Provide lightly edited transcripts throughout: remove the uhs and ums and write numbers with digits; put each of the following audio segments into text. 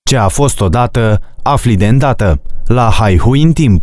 Ce a fost odată, afli de îndată. La Haihui în timp.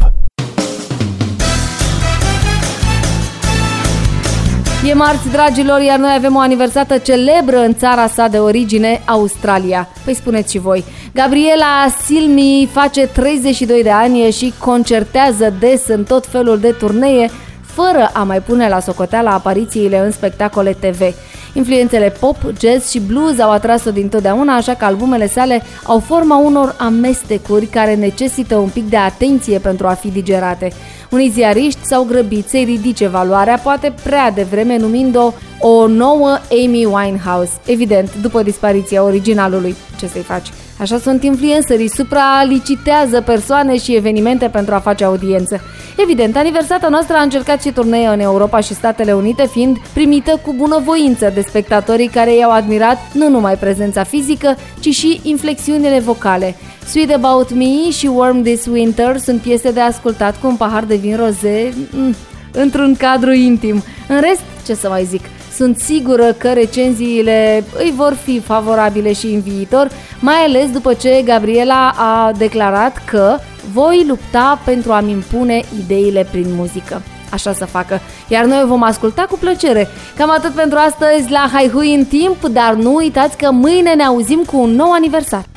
E marți, dragilor, iar noi avem o aniversată celebră în țara sa de origine, Australia. Păi spuneți și voi. Gabriela Cilmi face 32 de ani și concertează des în tot felul de turnee, fără a mai pune la socoteală aparițiile în spectacole TV. Influențele pop, jazz și blues au atras-o dintotdeauna, așa că albumele sale au forma unor amestecuri care necesită un pic de atenție pentru a fi digerate. Unii ziariști s-au grăbit să-i ridice valoarea, poate prea devreme, numind-o o nouă Amy Winehouse. Evident, după dispariția originalului. Ce să-i faci? Așa sunt influencerii, supralicitează persoane și evenimente pentru a face audiență. Evident, aniversata noastră a încercat și turnee în Europa și Statele Unite, fiind primită cu bunăvoință de spectatorii care i-au admirat nu numai prezența fizică, ci și inflexiunile vocale. Sweet About Me și Warm This Winter sunt piese de ascultat cu un pahar de vin roze într-un cadru intim. În rest, ce să mai zic, sunt sigură că recenziile îi vor fi favorabile și în viitor, mai ales după ce Gabriela a declarat că voi lupta pentru a-mi impune ideile prin muzică. Așa să facă. Iar noi vom asculta cu plăcere. Cam atât pentru astăzi la Haihui în timp, dar nu uitați că mâine ne auzim cu un nou aniversar.